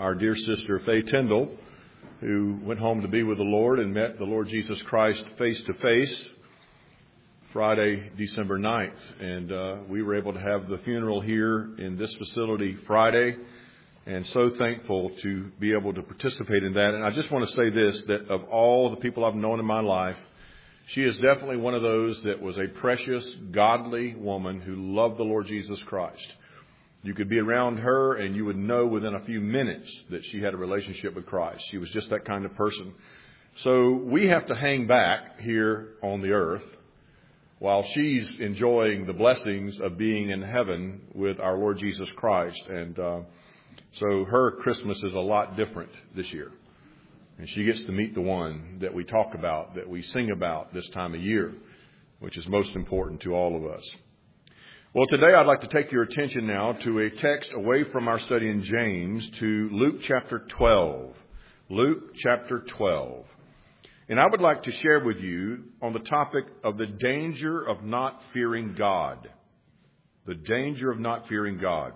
our dear sister Faye Tyndall, who went home to be with the Lord and met the Lord Jesus Christ face to face Friday, December 9th. And we were able to have the funeral here in this facility Friday, and so thankful to be able to participate in that. And I just want to say this, that of all the people I've known in my life, she is definitely one of those that was a precious, godly woman who loved the Lord Jesus Christ. You could be around her and you would know within a few minutes that she had a relationship with Christ. She was just that kind of person. So we have to hang back here on the earth while she's enjoying the blessings of being in heaven with our Lord Jesus Christ. And so her Christmas is a lot different this year. And she gets to meet the one that we talk about, that we sing about this time of year, which is most important to all of us. Well, today I'd like to take your attention now to a text away from our study in James to Luke chapter 12. Luke chapter 12. And I would like to share with you on the topic of the danger of not fearing God. The danger of not fearing God.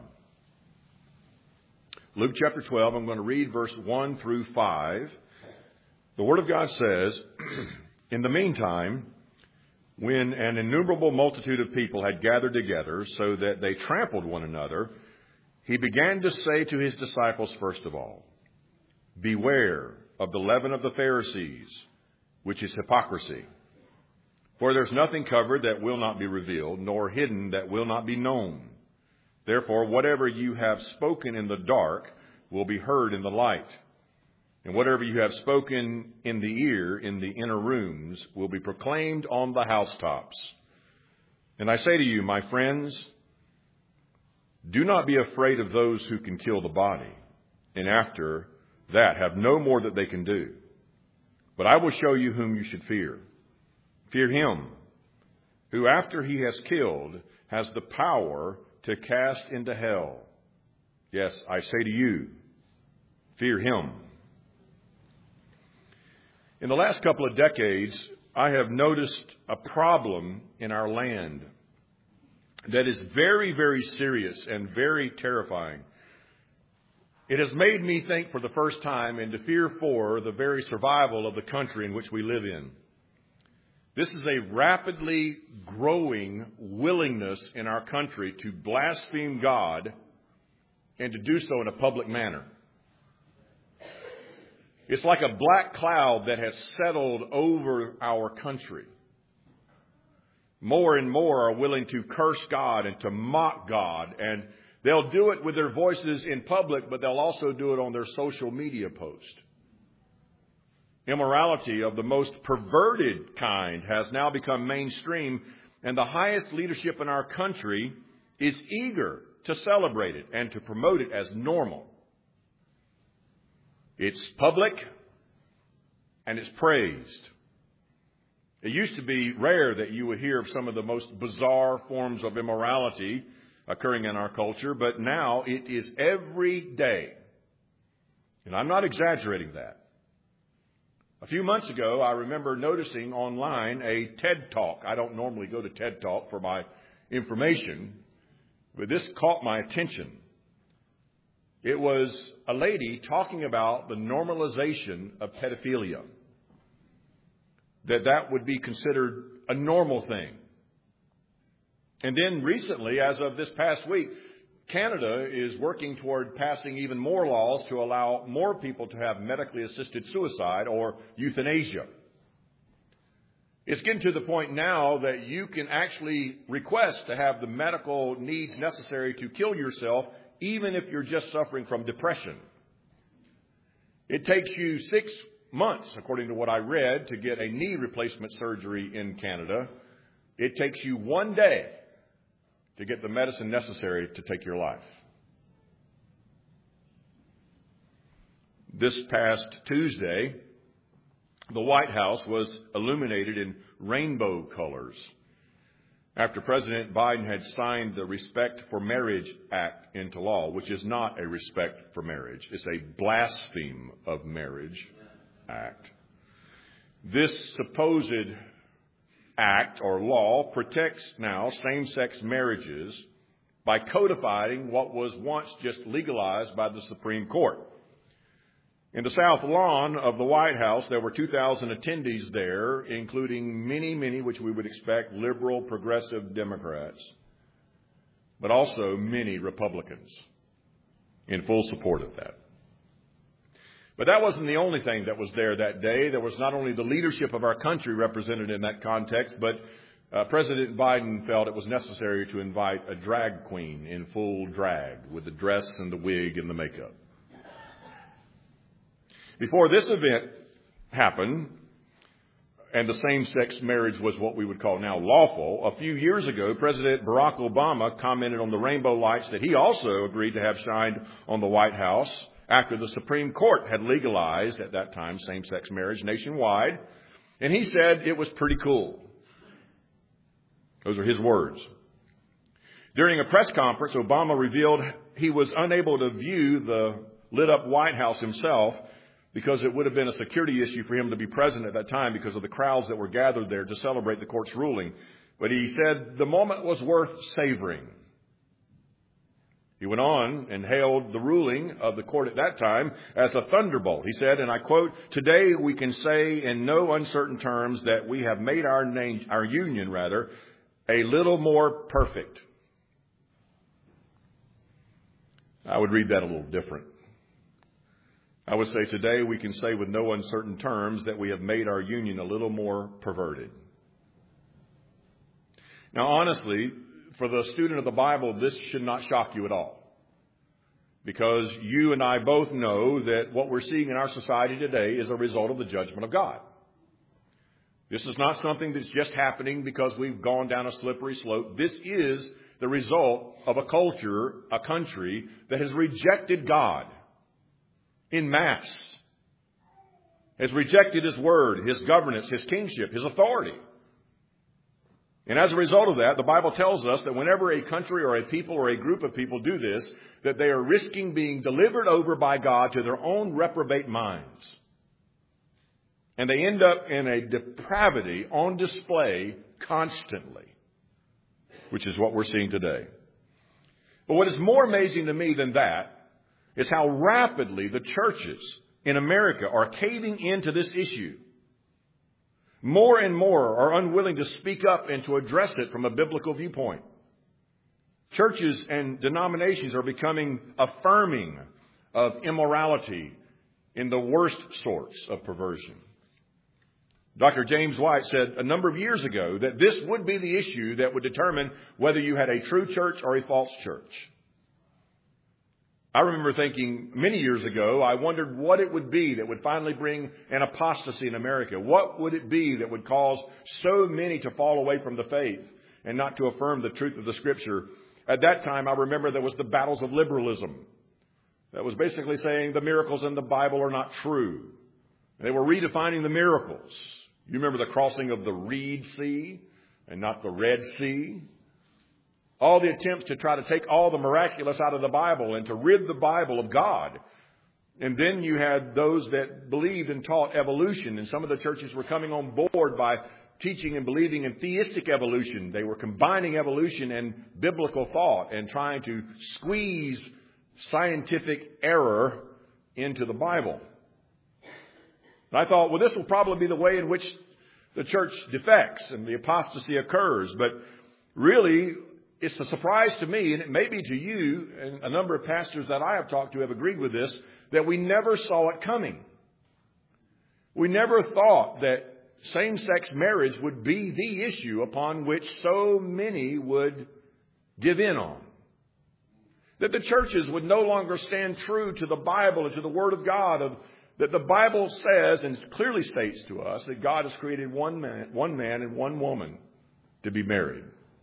Luke chapter 12, I'm going to read verse 1 through 5. The Word of God says, "In the meantime, when an innumerable multitude of people had gathered together so that they trampled one another, he began to say to his disciples first of all, 'Beware of the leaven of the Pharisees, which is hypocrisy. For there's nothing covered that will not be revealed, nor hidden that will not be known. Therefore, whatever you have spoken in the dark will be heard in the light. And whatever you have spoken in the ear in the inner rooms will be proclaimed on the housetops. And I say to you, my friends, do not be afraid of those who can kill the body, and after that have no more that they can do. But I will show you whom you should fear. Fear him who, after he has killed, has the power to cast into hell. Yes, I say to you, fear him.'" In the last couple of decades, I have noticed a problem in our land that is very, very serious and very terrifying. It has made me think for the first time and to fear for the very survival of the country in which we live in. This is a rapidly growing willingness in our country to blaspheme God and to do so in a public manner. It's like a black cloud that has settled over our country. More and more are willing to curse God and to mock God, and they'll do it with their voices in public, but they'll also do it on their social media post. Immorality of the most perverted kind has now become mainstream, and the highest leadership in our country is eager to celebrate it and to promote it as normal. It's public and it's praised. It used to be rare that you would hear of some of the most bizarre forms of immorality occurring in our culture, but now it is every day. And I'm not exaggerating that. A few months ago, I remember noticing online a TED Talk. I don't normally go to TED Talk for my information, but this caught my attention. It was a lady talking about the normalization of pedophilia. That would be considered a normal thing. And then recently, as of this past week, Canada is working toward passing even more laws to allow more people to have medically assisted suicide or euthanasia. It's getting to the point now that you can actually request to have the medical needs necessary to kill yourself, even if you're just suffering from depression. It takes you 6 months, according to what I read, to get a knee replacement surgery in Canada. It takes you 1 day to get the medicine necessary to take your life. This past Tuesday, the White House was illuminated in rainbow colors after President Biden had signed the Respect for Marriage Act into law, which is not a respect for marriage. It's a blaspheme of marriage act. This supposed act or law protects now same-sex marriages by codifying what was once just legalized by the Supreme Court. In the south lawn of the White House, there were 2,000 attendees there, including many, which we would expect, liberal, progressive Democrats, but also many Republicans in full support of that. But that wasn't the only thing that was there that day. There was not only the leadership of our country represented in that context, but President Biden felt it was necessary to invite a drag queen in full drag with the dress and the wig and the makeup. Before this event happened, and the same-sex marriage was what we would call now lawful, a few years ago, President Barack Obama commented on the rainbow lights that he also agreed to have shined on the White House after the Supreme Court had legalized, at that time, same-sex marriage nationwide. And he said it was pretty cool. Those are his words. During a press conference, Obama revealed he was unable to view the lit-up White House himself because it would have been a security issue for him to be present at that time because of the crowds that were gathered there to celebrate the court's ruling. But he said the moment was worth savoring. He went on and hailed the ruling of the court at that time as a thunderbolt. He said, and I quote, "Today we can say in no uncertain terms that we have made our union, a little more perfect." I would read that a little different. I would say today we can say with no uncertain terms that we have made our union a little more perverted. Now, honestly, for the student of the Bible, this should not shock you at all. Because you and I both know that what we're seeing in our society today is a result of the judgment of God. This is not something that's just happening because we've gone down a slippery slope. This is the result of a culture, a country that has rejected God in mass, has rejected His Word, His governance, His kingship, His authority. And as a result of that, the Bible tells us that whenever a country or a people or a group of people do this, that they are risking being delivered over by God to their own reprobate minds. And they end up in a depravity on display constantly, which is what we're seeing today. But what is more amazing to me than that is how rapidly the churches in America are caving into this issue. More and more are unwilling to speak up and to address it from a biblical viewpoint. Churches and denominations are becoming affirming of immorality in the worst sorts of perversion. Dr. James White said a number of years ago that this would be the issue that would determine whether you had a true church or a false church. I remember thinking many years ago, I wondered what it would be that would finally bring an apostasy in America. What would it be that would cause so many to fall away from the faith and not to affirm the truth of the Scripture? At that time, I remember there was the battles of liberalism. That was basically saying the miracles in the Bible are not true. They were redefining the miracles. You remember the crossing of the Reed Sea and not the Red Sea? All the attempts to try to take all the miraculous out of the Bible and to rid the Bible of God. And then you had those that believed and taught evolution. And some of the churches were coming on board by teaching and believing in theistic evolution. They were combining evolution and biblical thought and trying to squeeze scientific error into the Bible. And I thought, well, this will probably be the way in which the church defects and the apostasy occurs. But really, it's a surprise to me, and it may be to you, and a number of pastors that I have talked to have agreed with this, that we never saw it coming. We never thought that same-sex marriage would be the issue upon which so many would give in on. That the churches would no longer stand true to the Bible and to the Word of God, that the Bible says and clearly states to us that God has created one man and one woman to be married.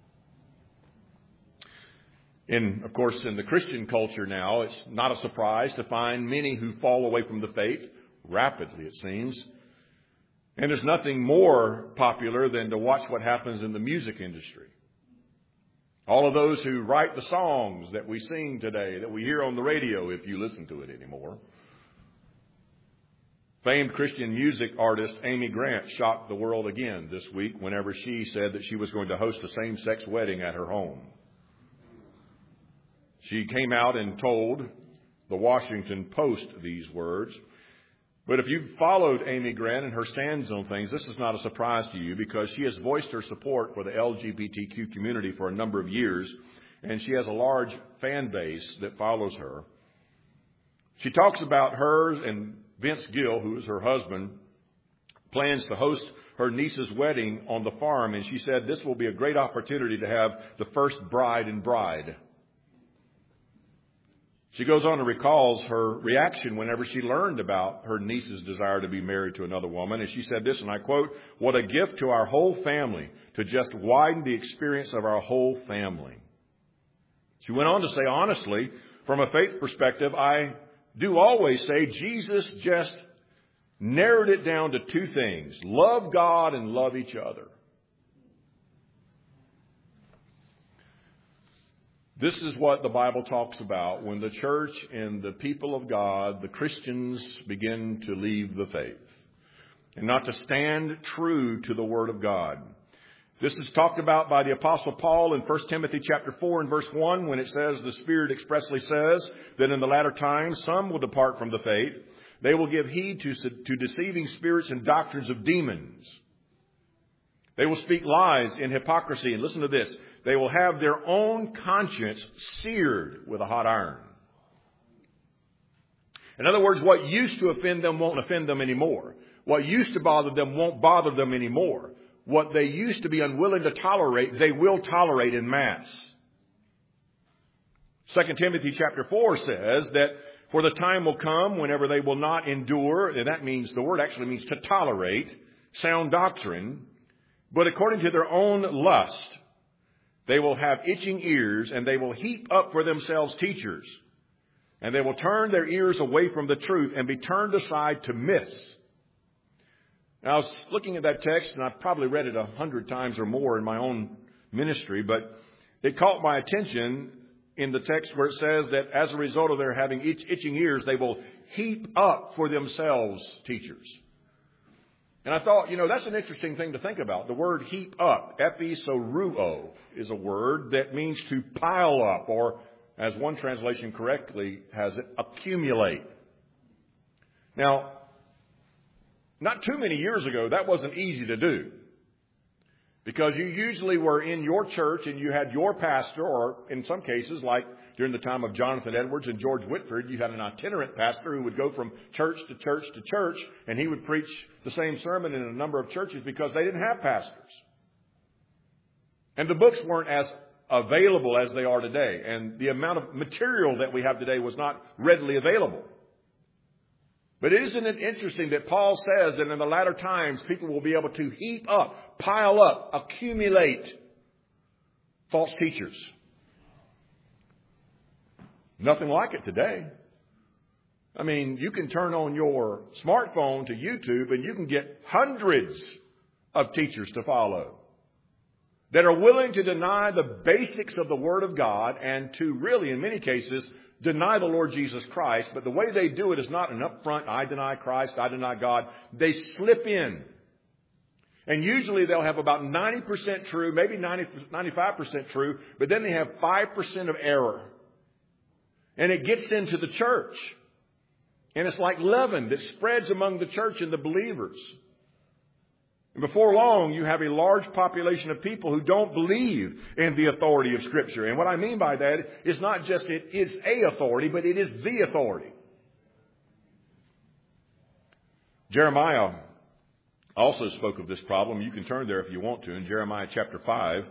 Of course, in the Christian culture now, it's not a surprise to find many who fall away from the faith, rapidly it seems. And there's nothing more popular than to watch what happens in the music industry. All of those who write the songs that we sing today, that we hear on the radio, if you listen to it anymore. Famed Christian music artist Amy Grant shocked the world again this week whenever she said that she was going to host a same-sex wedding at her home. She came out and told the Washington Post these words. But if you've followed Amy Grant and her stands on things, this is not a surprise to you because she has voiced her support for the LGBTQ community for a number of years, and she has a large fan base that follows her. She talks about hers and Vince Gill, who is her husband, plans to host her niece's wedding on the farm, and she said this will be a great opportunity to have the first bride and bride. She goes on and recalls her reaction whenever she learned about her niece's desire to be married to another woman. And she said this, and I quote, "What a gift to our whole family to just widen the experience of our whole family." She went on to say, honestly, from a faith perspective, I do always say Jesus just narrowed it down to two things: love God and love each other. This is what the Bible talks about when the church and the people of God, the Christians, begin to leave the faith and not to stand true to the Word of God. This is talked about by the Apostle Paul in 1 Timothy chapter 4 and verse 1 when it says, the Spirit expressly says that in the latter times some will depart from the faith. They will give heed to deceiving spirits and doctrines of demons. They will speak lies in hypocrisy. And listen to this. They will have their own conscience seared with a hot iron. In other words, what used to offend them won't offend them anymore. What used to bother them won't bother them anymore. What they used to be unwilling to tolerate, they will tolerate in mass. 2 Timothy chapter 4 says that for the time will come whenever they will not endure, and that means, the word actually means to tolerate, sound doctrine, but according to their own lust, they will have itching ears, and they will heap up for themselves teachers. And they will turn their ears away from the truth and be turned aside to myths. Now, I was looking at that text, and I've probably read it 100 times or more in my own ministry, but it caught my attention in the text where it says that as a result of their having itching ears, they will heap up for themselves teachers. And I thought, that's an interesting thing to think about. The word heap up, episoruo, is a word that means to pile up, or as one translation correctly has it, accumulate. Now, not too many years ago, that wasn't easy to do. Because you usually were in your church and you had your pastor, or in some cases, like during the time of Jonathan Edwards and George Whitford, you had an itinerant pastor who would go from church to church to church, and he would preach the same sermon in a number of churches because they didn't have pastors. And the books weren't as available as they are today, and the amount of material that we have today was not readily available. But isn't it interesting that Paul says that in the latter times, people will be able to heap up, pile up, accumulate false teachers. Nothing like it today. I mean, you can turn on your smartphone to YouTube and you can get hundreds of teachers to follow that are willing to deny the basics of the Word of God and to really, in many cases, deny the Lord Jesus Christ. But the way they do it is not an upfront, I deny Christ, I deny God. They slip in. And usually they'll have about 90% true, maybe 95% true, but then they have 5% of error. And it gets into the church. And it's like leaven that spreads among the church and the believers. And before long, you have a large population of people who don't believe in the authority of Scripture. And what I mean by that is not just it is a authority, but it is the authority. Jeremiah also spoke of this problem. You can turn there if you want to in Jeremiah chapter 5.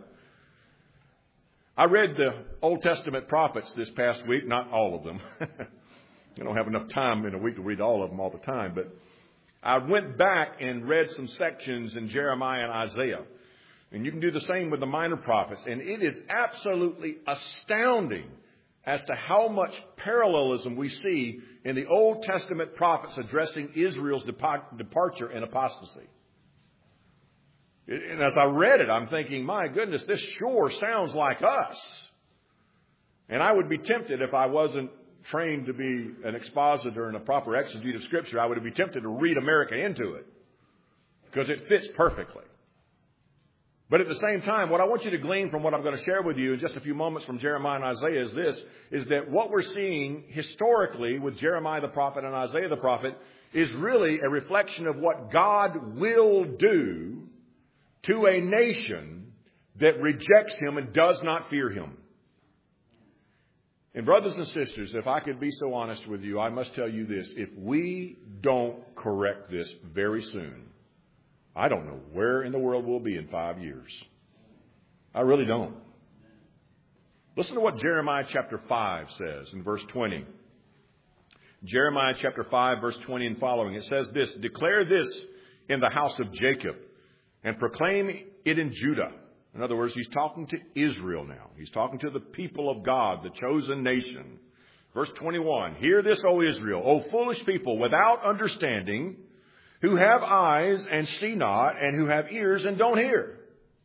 I read the Old Testament prophets this past week, not all of them. I don't have enough time in a week to read all of them all the time, but I went back and read some sections in Jeremiah and Isaiah. And you can do the same with the minor prophets. And it is absolutely astounding as to how much parallelism we see in the Old Testament prophets addressing Israel's departure and apostasy. And as I read it, I'm thinking, my goodness, this sure sounds like us. And I would be tempted if I wasn't trained to be an expositor and a proper exegete of Scripture, I would be tempted to read America into it because it fits perfectly. But at the same time, what I want you to glean from what I'm going to share with you in just a few moments from Jeremiah and Isaiah is this, is that what we're seeing historically with Jeremiah the prophet and Isaiah the prophet is really a reflection of what God will do to a nation that rejects Him and does not fear Him. And brothers and sisters, if I could be so honest with you, I must tell you this. If we don't correct this very soon, I don't know where in the world we'll be in 5 years. I really don't. Listen to what Jeremiah chapter 5 says in verse 20. Jeremiah chapter 5, verse 20 and following. It says this, "Declare this in the house of Jacob and proclaim it in Judah." In other words, he's talking to Israel now. He's talking to the people of God, the chosen nation. Verse 21, "Hear this, O Israel, O foolish people without understanding, who have eyes and see not, and who have ears and don't hear."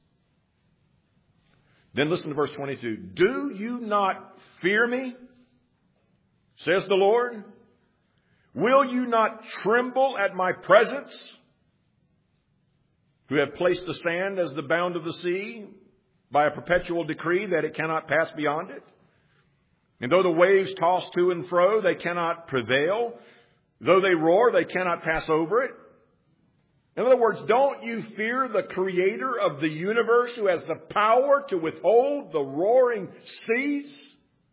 Then listen to verse 22. "Do you not fear me, says the Lord? Will you not tremble at my presence? Who have placed the sand as the bound of the sea by a perpetual decree that it cannot pass beyond it. And though the waves toss to and fro, they cannot prevail. Though they roar, they cannot pass over it." In other words, don't you fear the Creator of the universe who has the power to withhold the roaring seas?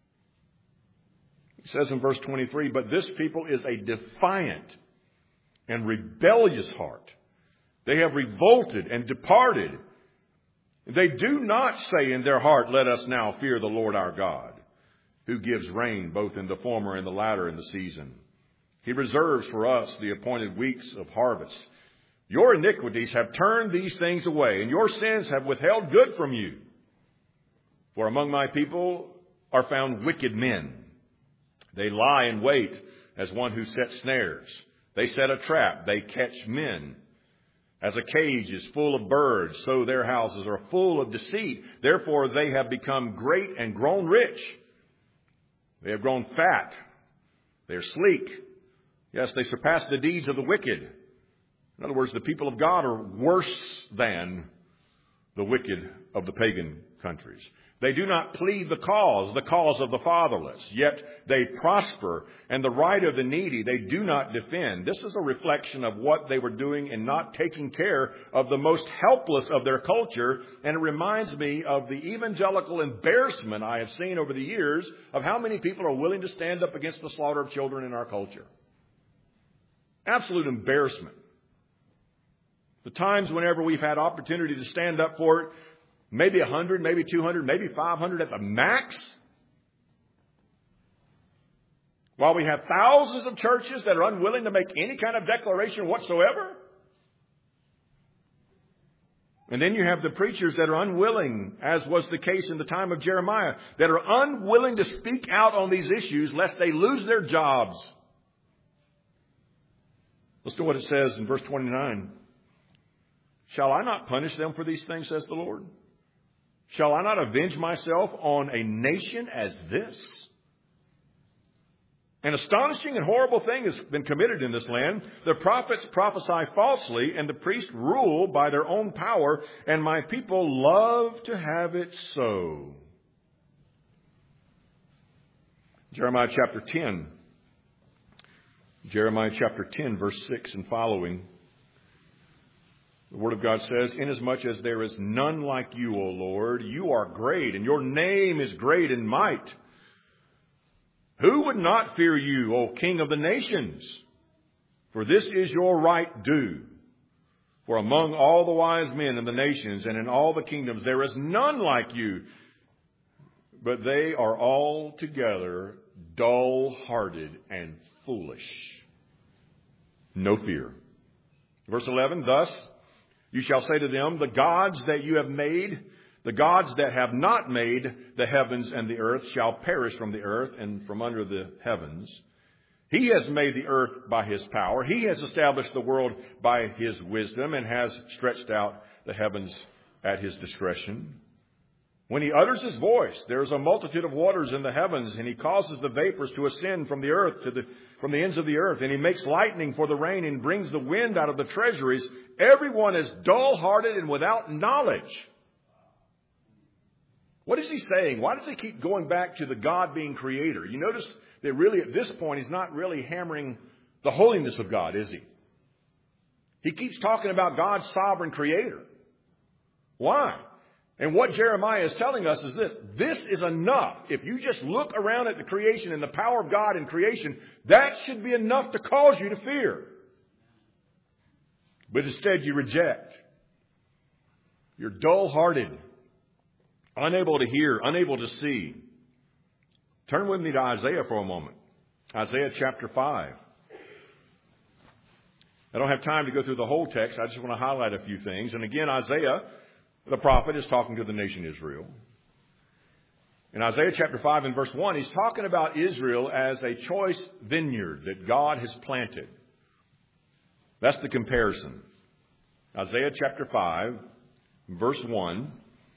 He says in verse 23, "But this people is a defiant and rebellious heart. They have revolted and departed. They do not say in their heart, 'Let us now fear the Lord our God, who gives rain both in the former and the latter in the season. He reserves for us the appointed weeks of harvest. Your iniquities have turned these things away, and your sins have withheld good from you. For among my people are found wicked men. They lie in wait as one who sets snares. They set a trap. They catch men. As a cage is full of birds, so their houses are full of deceit. Therefore they have become great and grown rich. They have grown fat. They are sleek. Yes, they surpass the deeds of the wicked." In other words, the people of God are worse than the wicked of the pagan countries. "They do not plead the cause of the fatherless, yet they prosper, and the right of the needy they do not defend." This is a reflection of what they were doing in not taking care of the most helpless of their culture, and it reminds me of the evangelical embarrassment I have seen over the years of how many people are willing to stand up against the slaughter of children in our culture. Absolute embarrassment. The times whenever we've had opportunity to stand up for it, maybe 100, maybe 200, maybe 500 at the max. While we have thousands of churches that are unwilling to make any kind of declaration whatsoever. And then you have the preachers that are unwilling, as was the case in the time of Jeremiah, that are unwilling to speak out on these issues lest they lose their jobs. Listen to what it says in verse 29. "Shall I not punish them for these things, says the Lord? Shall I not avenge myself on a nation as this? An astonishing and horrible thing has been committed in this land. The prophets prophesy falsely, and the priests rule by their own power, and my people love to have it so." Jeremiah chapter 10. Jeremiah chapter 10, verse 6 and following. The Word of God says, "Inasmuch as there is none like you, O Lord, you are great, and your name is great in might. Who would not fear you, O King of the nations? For this is your right due. For among all the wise men in the nations and in all the kingdoms, there is none like you. But they are all together dull-hearted and foolish. No fear." Verse 11, "Thus you shall say to them, the gods that you have made, the gods that have not made the heavens and the earth shall perish from the earth and from under the heavens. He has made the earth by his power. He has established the world by his wisdom and has stretched out the heavens at his discretion. When he utters his voice, there is a multitude of waters in the heavens, and he causes the vapors to ascend from the earth from the ends of the earth, and he makes lightning for the rain and brings the wind out of the treasuries. Everyone is dull-hearted and without knowledge. What is he saying? Why does he keep going back to the God being creator? You notice that really at this point he's not really hammering the holiness of God, is he? He keeps talking about God's sovereign creator. Why? And what Jeremiah is telling us is this. This is enough. If you just look around at the creation and the power of God in creation, that should be enough to cause you to fear. But instead you reject. You're dull-hearted, unable to hear, unable to see. Turn with me to Isaiah for a moment. Isaiah chapter 5. I don't have time to go through the whole text. I just want to highlight a few things. And again, Isaiah, the prophet, is talking to the nation Israel. In Isaiah chapter 5 and verse 1, he's talking about Israel as a choice vineyard that God has planted. That's the comparison. Isaiah chapter 5, verse 1.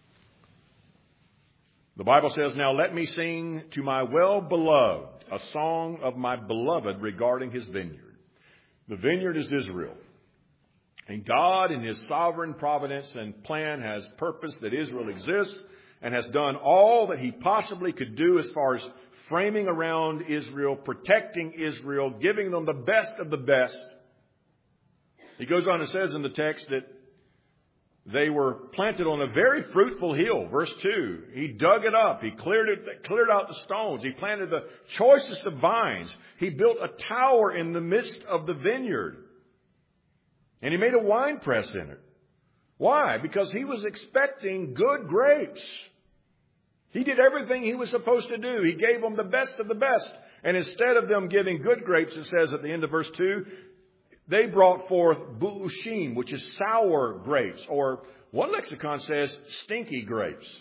The Bible says, "Now let me sing to my well-beloved a song of my beloved regarding his vineyard." The vineyard is Israel. And God in his sovereign providence and plan has purposed that Israel exists and has done all that he possibly could do as far as framing around Israel, protecting Israel, giving them the best of the best. He goes on and says in the text that they were planted on a very fruitful hill. Verse 2, he dug it up. He cleared out the stones. He planted the choicest of vines. He built a tower in the midst of the vineyard. And he made a wine press in it. Why? Because he was expecting good grapes. He did everything he was supposed to do. He gave them the best of the best. And instead of them giving good grapes, it says at the end of verse 2, they brought forth bu'ushim, which is sour grapes, or one lexicon says stinky grapes.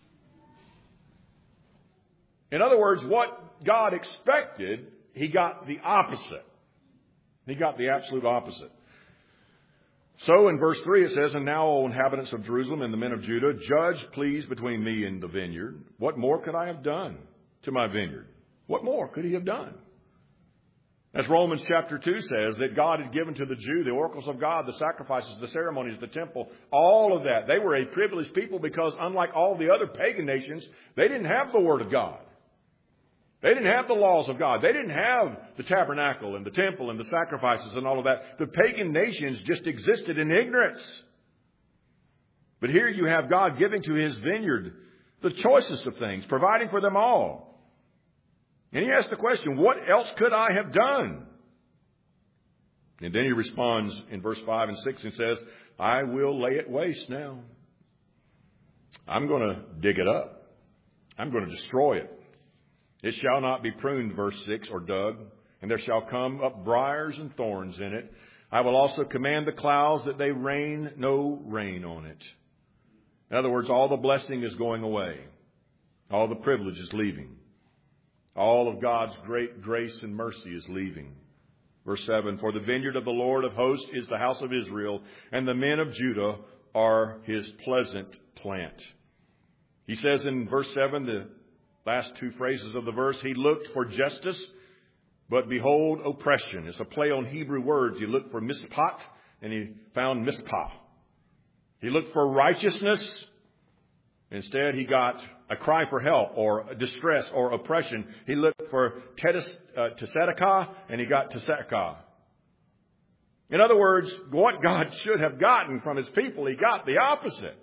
In other words, what God expected, he got the opposite. He got the absolute opposite. So in verse 3 it says, "And now, O inhabitants of Jerusalem and the men of Judah, judge please between me and the vineyard. What more could I have done to my vineyard?" What more could he have done? As Romans chapter 2 says, that God had given to the Jew the oracles of God, the sacrifices, the ceremonies, the temple, all of that. They were a privileged people because unlike all the other pagan nations, they didn't have the Word of God. They didn't have the laws of God. They didn't have the tabernacle and the temple and the sacrifices and all of that. The pagan nations just existed in ignorance. But here you have God giving to his vineyard the choicest of things, providing for them all. And he asks the question, what else could I have done? And then he responds in verse 5 and 6 and says, I will lay it waste now. I'm going to dig it up. I'm going to destroy it. It shall not be pruned, verse 6, or dug, and there shall come up briars and thorns in it. I will also command the clouds that they rain no rain on it. In other words, all the blessing is going away. All the privilege is leaving. All of God's great grace and mercy is leaving. Verse 7, for the vineyard of the Lord of hosts is the house of Israel, and the men of Judah are his pleasant plant. He says in verse 7, the last two phrases of the verse, he looked for justice, but behold oppression. It's a play on Hebrew words. He looked for mishpat, and he found mispah. He looked for righteousness. Instead, he got a cry for help or distress or oppression. He looked for tzedakah, and he got tzedakah. In other words, what God should have gotten from his people, he got the opposite.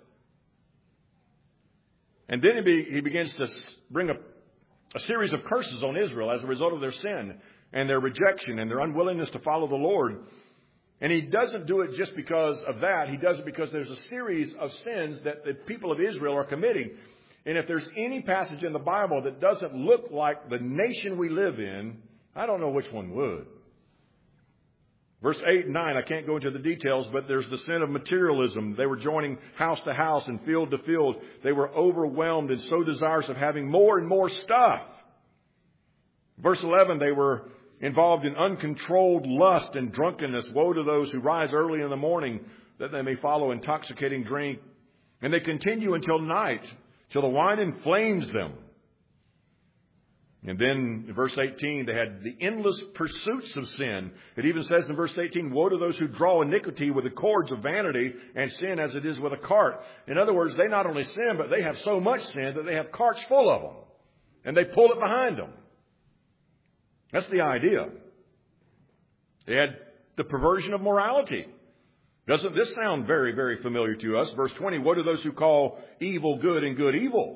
And then he begins to bring a series of curses on Israel as a result of their sin and their rejection and their unwillingness to follow the Lord. And he doesn't do it just because of that. He does it because there's a series of sins that the people of Israel are committing. And if there's any passage in the Bible that doesn't look like the nation we live in, I don't know which one would. Verse 8 and 9, I can't go into the details, but there's the sin of materialism. They were joining house to house and field to field. They were overwhelmed and so desirous of having more and more stuff. Verse 11, they were involved in uncontrolled lust and drunkenness. Woe to those who rise early in the morning that they may follow intoxicating drink. And they continue until night, till the wine inflames them. And then in verse 18, they had the endless pursuits of sin. It even says in verse 18, woe to those who draw iniquity with the cords of vanity and sin as it is with a cart. In other words, they not only sin, but they have so much sin that they have carts full of them. And they pull it behind them. That's the idea. They had the perversion of morality. Doesn't this sound very, very familiar to us? Verse 20, woe to those who call evil good and good evil.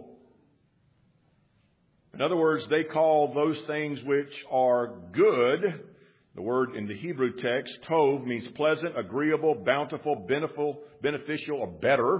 In other words, they call those things which are good. The word in the Hebrew text, tov, means pleasant, agreeable, bountiful, beneficial, or better.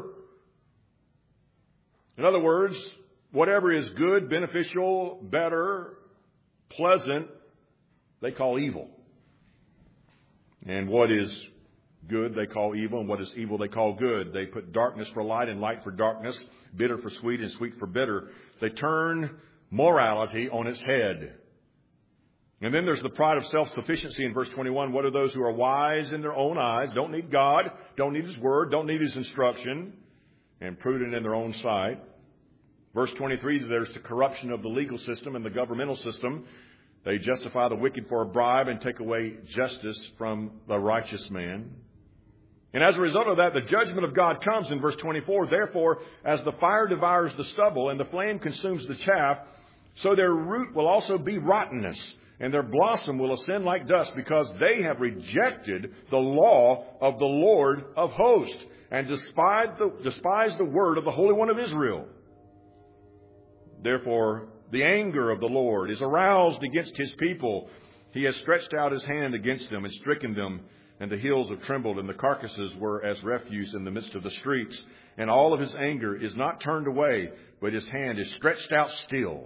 In other words, whatever is good, beneficial, better, pleasant, they call evil. And what is good they call evil, and what is evil they call good. They put darkness for light and light for darkness, bitter for sweet and sweet for bitter. They turn morality on its head. And then there's the pride of self-sufficiency in verse 21. What are those who are wise in their own eyes, don't need God, don't need His Word, don't need His instruction, and prudent in their own sight? Verse 23, there's the corruption of the legal system and the governmental system. They justify the wicked for a bribe and take away justice from the righteous man. And as a result of that, the judgment of God comes in verse 24. Therefore, as the fire devours the stubble and the flame consumes the chaff, so their root will also be rottenness, and their blossom will ascend like dust, because they have rejected the law of the Lord of hosts and despised the word of the Holy One of Israel. Therefore, the anger of the Lord is aroused against His people. He has stretched out His hand against them and stricken them, and the hills have trembled, and the carcasses were as refuse in the midst of the streets. And all of His anger is not turned away, but His hand is stretched out still.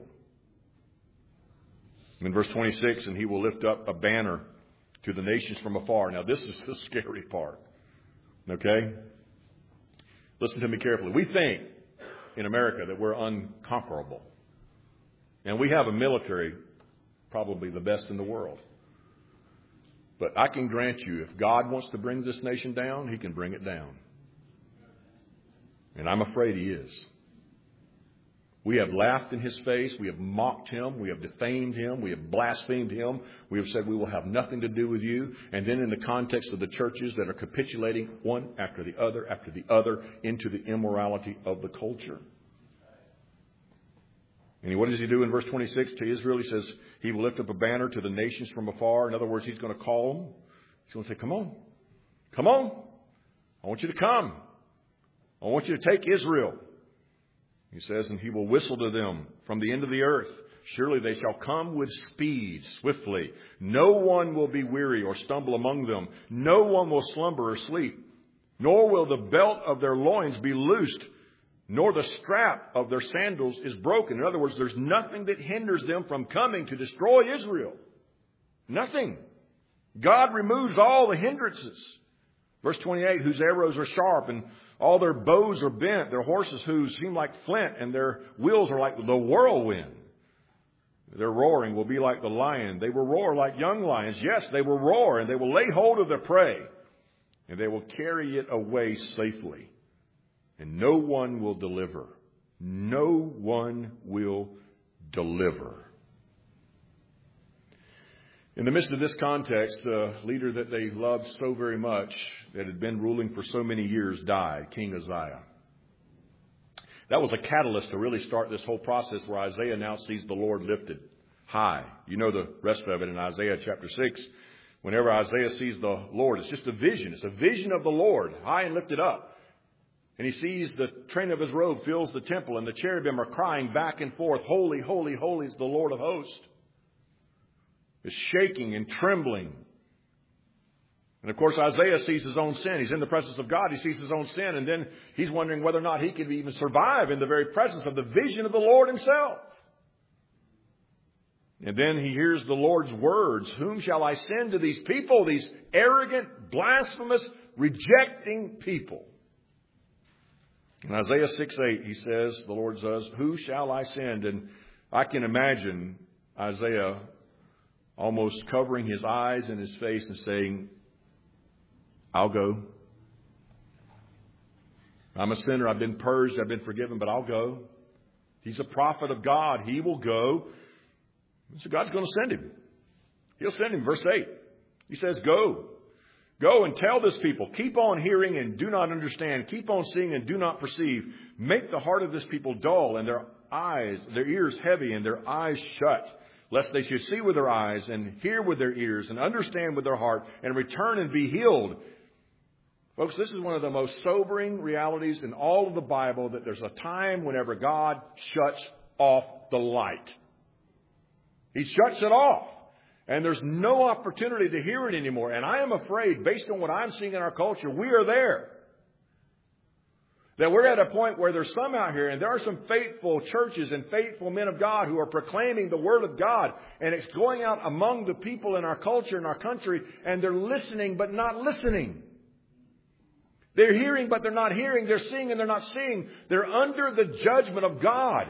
In verse 26, and He will lift up a banner to the nations from afar. Now, this is the scary part. Okay? Listen to me carefully. We think in America that we're unconquerable. And we have a military, probably the best in the world. But I can grant you, if God wants to bring this nation down, He can bring it down. And I'm afraid He is. We have laughed in His face. We have mocked Him. We have defamed Him. We have blasphemed Him. We have said we will have nothing to do with you. And then in the context of the churches that are capitulating one after the other into the immorality of the culture. And what does He do in verse 26 to Israel? He says, He will lift up a banner to the nations from afar. In other words, He's going to call them. He's going to say, come on. Come on. I want you to come. I want you to take Israel. He says, and He will whistle to them from the end of the earth. Surely they shall come with speed, swiftly. No one will be weary or stumble among them. No one will slumber or sleep. Nor will the belt of their loins be loosed, nor the strap of their sandals is broken. In other words, there's nothing that hinders them from coming to destroy Israel. Nothing. God removes all the hindrances. Verse 28, whose arrows are sharp and all their bows are bent, their horses who seem like flint and their wheels are like the whirlwind. Their roaring will be like the lion. They will roar like young lions. Yes, they will roar, and they will lay hold of their prey, and they will carry it away safely. And no one will deliver. No one will deliver. In the midst of this context, the leader that they loved so very much, that had been ruling for so many years, died, King Uzziah. That was a catalyst to really start this whole process where Isaiah now sees the Lord lifted high. You know the rest of it in Isaiah chapter 6. Whenever Isaiah sees the Lord, it's just a vision. It's a vision of the Lord, high and lifted up. And he sees the train of His robe fills the temple, and the cherubim are crying back and forth, holy, holy, holy is the Lord of hosts. Is shaking and trembling. And of course, Isaiah sees his own sin. He's in the presence of God. He sees his own sin. And then he's wondering whether or not he could even survive in the very presence of the vision of the Lord Himself. And then he hears the Lord's words. Whom shall I send to these people? These arrogant, blasphemous, rejecting people. In Isaiah 6:8, he says, the Lord says, who shall I send? And I can imagine Isaiah almost covering his eyes and his face and saying, I'll go. I'm a sinner. I've been purged. I've been forgiven, but I'll go. He's a prophet of God. He will go. So God's going to send him. He'll send him. Verse 8. He says, go. Go and tell this people, keep on hearing and do not understand. Keep on seeing and do not perceive. Make the heart of this people dull and their ears heavy and their eyes shut, lest they should see with their eyes and hear with their ears and understand with their heart and return and be healed. Folks, this is one of the most sobering realities in all of the Bible, that there's a time whenever God shuts off the light. He shuts it off. And there's no opportunity to hear it anymore. And I am afraid, based on what I'm seeing in our culture, we are there. That we're at a point where there's some out here, and there are some faithful churches and faithful men of God who are proclaiming the Word of God. And it's going out among the people in our culture, in our country, and they're listening but not listening. They're hearing but they're not hearing. They're seeing and they're not seeing. They're under the judgment of God.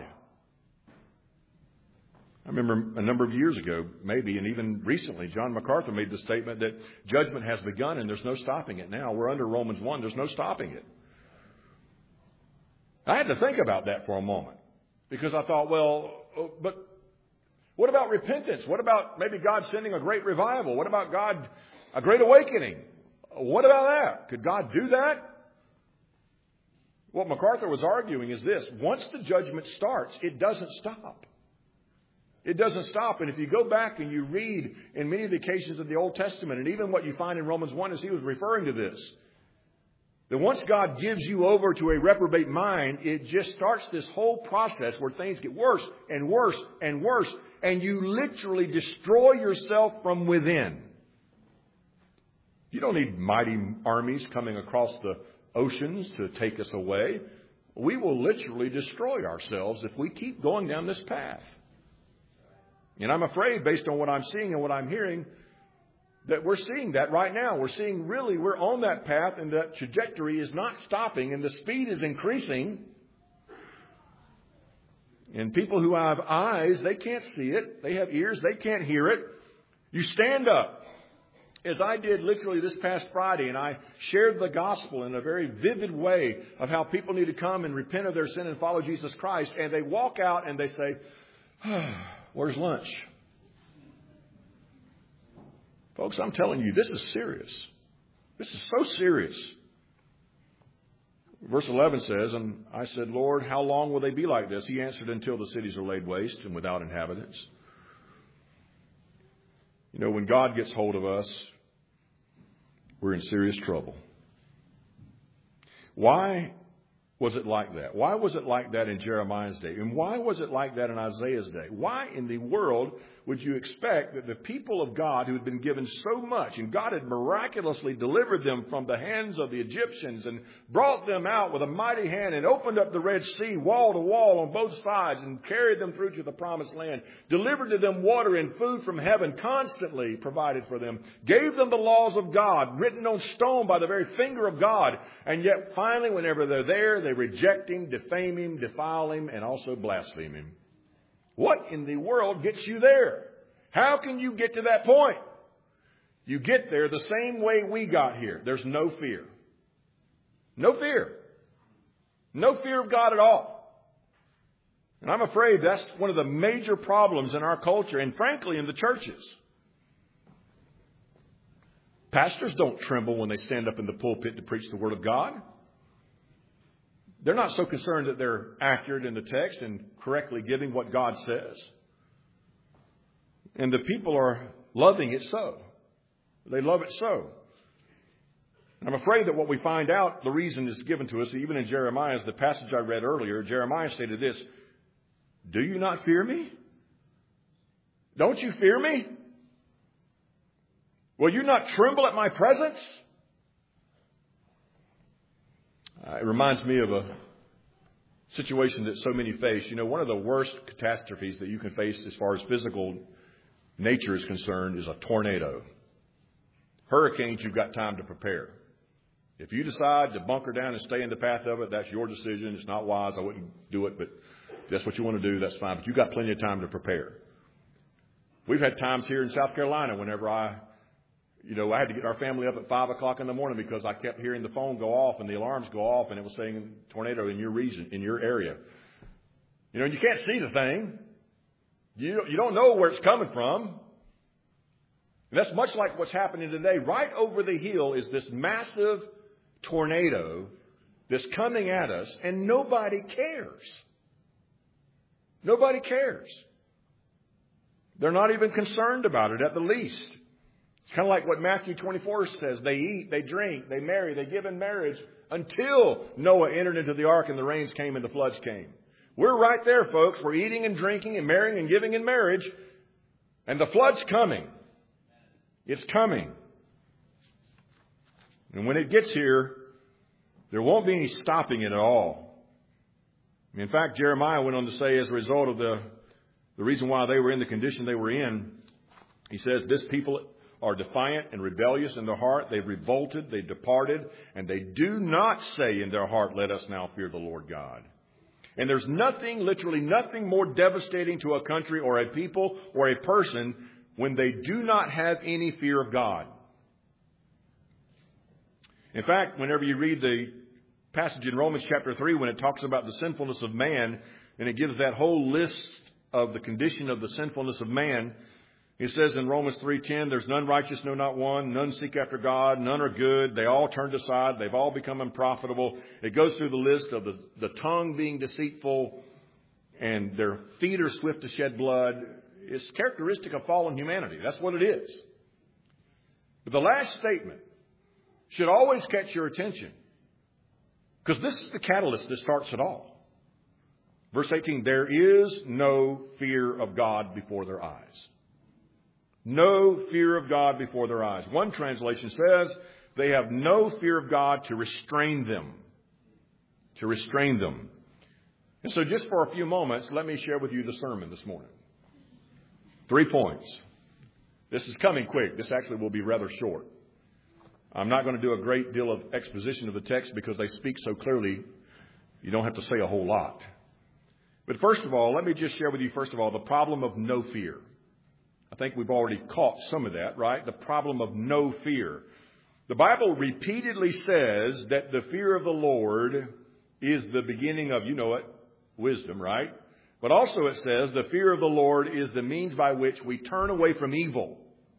I remember a number of years ago, maybe, and even recently, John MacArthur made the statement that judgment has begun and there's no stopping it now. We're under Romans 1. There's no stopping it. I had to think about that for a moment, because I thought, well, but what about repentance? What about maybe God sending a great revival? What about God, a great awakening? What about that? Could God do that? What MacArthur was arguing is this: once the judgment starts, it doesn't stop. It doesn't stop. And if you go back and you read in many of the occasions of the Old Testament, and even what you find in Romans 1 as he was referring to this, that once God gives you over to a reprobate mind, it just starts this whole process where things get worse and worse and worse, and you literally destroy yourself from within. You don't need mighty armies coming across the oceans to take us away. We will literally destroy ourselves if we keep going down this path. And I'm afraid, based on what I'm seeing and what I'm hearing, that we're seeing that right now. We're seeing really we're on that path, and that trajectory is not stopping, and the speed is increasing. And people who have eyes, they can't see it. They have ears, they can't hear it. You stand up, as I did literally this past Friday, and I shared the gospel in a very vivid way of how people need to come and repent of their sin and follow Jesus Christ. And they walk out and they say, where's lunch? Folks, I'm telling you, this is serious. This is so serious. Verse 11 says, and I said, Lord, how long will they be like this? He answered, until the cities are laid waste and without inhabitants. You know, when God gets hold of us, we're in serious trouble. Why was it like that? Why was it like that in Jeremiah's day? And why was it like that in Isaiah's day? Why in the world would you expect that the people of God, who had been given so much, and God had miraculously delivered them from the hands of the Egyptians and brought them out with a mighty hand and opened up the Red Sea wall to wall on both sides and carried them through to the promised land, delivered to them water and food from heaven, constantly provided for them, gave them the laws of God written on stone by the very finger of God, and yet finally, whenever they're there, they reject Him, defame Him, defile Him, and also blaspheme Him. What in the world gets you there? How can you get to that point? You get there the same way we got here. There's no fear. No fear. No fear of God at all. And I'm afraid that's one of the major problems in our culture, and frankly in the churches. Pastors don't tremble when they stand up in the pulpit to preach the Word of God. They're not so concerned that they're accurate in the text and correctly giving what God says. And the people are loving it so. They love it so. I'm afraid that what we find out, the reason is given to us, even in Jeremiah, the passage I read earlier, Jeremiah stated this: do you not fear me? Don't you fear me? Will you not tremble at my presence? It reminds me of a situation that so many face. You know, one of the worst catastrophes that you can face as far as physical nature is concerned is a tornado. Hurricanes, you've got time to prepare. If you decide to bunker down and stay in the path of it, that's your decision. It's not wise. I wouldn't do it, but if that's what you want to do, that's fine. But you've got plenty of time to prepare. We've had times here in South Carolina whenever I had to get our family up at 5 o'clock in the morning because I kept hearing the phone go off and the alarms go off, and it was saying tornado in your region, in your area. You know, you can't see the thing. You don't know where it's coming from. And that's much like what's happening today. Right over the hill is this massive tornado that's coming at us, and nobody cares. Nobody cares. They're not even concerned about it at the least. It's kind of like what Matthew 24 says. They eat, they drink, they marry, they give in marriage until Noah entered into the ark and the rains came and the floods came. We're right there, folks. We're eating and drinking and marrying and giving in marriage. And the flood's coming. It's coming. And when it gets here, there won't be any stopping it at all. In fact, Jeremiah went on to say, as a result of the reason why they were in the condition they were in, he says, this people are defiant and rebellious in their heart. They've revolted, they've departed, and they do not say in their heart, let us now fear the Lord God. And there's nothing, literally nothing more devastating to a country or a people or a person when they do not have any fear of God. In fact, whenever you read the passage in Romans chapter 3, when it talks about the sinfulness of man, and it gives that whole list of the condition of the sinfulness of man, it says in Romans 3:10, there's none righteous, no, not one. None seek after God. None are good. They all turned aside. They've all become unprofitable. It goes through the list of the tongue being deceitful and their feet are swift to shed blood. It's characteristic of fallen humanity. That's what it is. But the last statement should always catch your attention, because this is the catalyst that starts it all. Verse 18, there is no fear of God before their eyes. No fear of God before their eyes. One translation says they have no fear of God to restrain them. To restrain them. And so just for a few moments, let me share with you the sermon this morning. 3 points. This is coming quick. This actually will be rather short. I'm not going to do a great deal of exposition of the text because they speak so clearly, you don't have to say a whole lot. But first of all, let me just share with you, first of all, the problem of no fear. I think we've already caught some of that, right? The problem of no fear. The Bible repeatedly says that the fear of the Lord is the beginning of, you know it, wisdom, right? But also it says the fear of the Lord is the means by which we turn away from evil.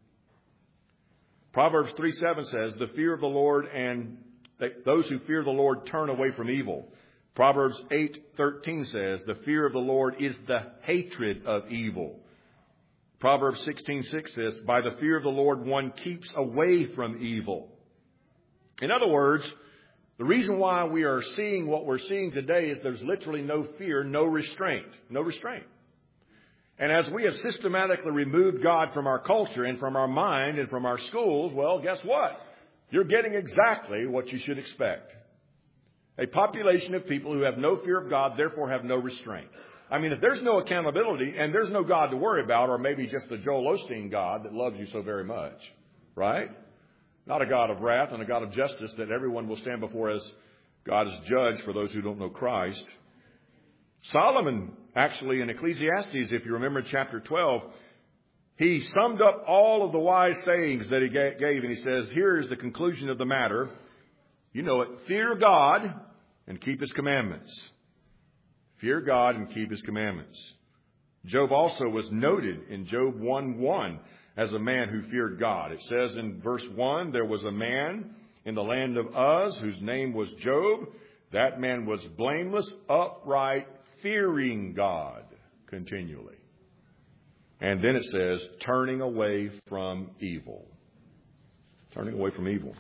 Proverbs 3:7 says the fear of the Lord and those who fear the Lord turn away from evil. Proverbs 8:13 says the fear of the Lord is the hatred of evil. Proverbs 16:6 says, by the fear of the Lord one keeps away from evil. In other words, the reason why we are seeing what we're seeing today is there's literally no fear, no restraint. No restraint. And as we have systematically removed God from our culture and from our mind and from our schools, well, guess what? You're getting exactly what you should expect. A population of people who have no fear of God, therefore have no restraint. I mean, if there's no accountability and there's no God to worry about, or maybe just the Joel Osteen God that loves you so very much, right? Not a God of wrath and a God of justice that everyone will stand before as God is judge for those who don't know Christ. Solomon, actually, in Ecclesiastes, if you remember chapter 12, he summed up all of the wise sayings that he gave, and he says, here is the conclusion of the matter. You know it. Fear God and keep His commandments. Fear God and keep His commandments. Job also was noted in Job 1:1 as a man who feared God. It says in verse 1, there was a man in the land of Uz whose name was Job. That man was blameless, upright, fearing God continually. And then it says, turning away from evil. Turning away from evil.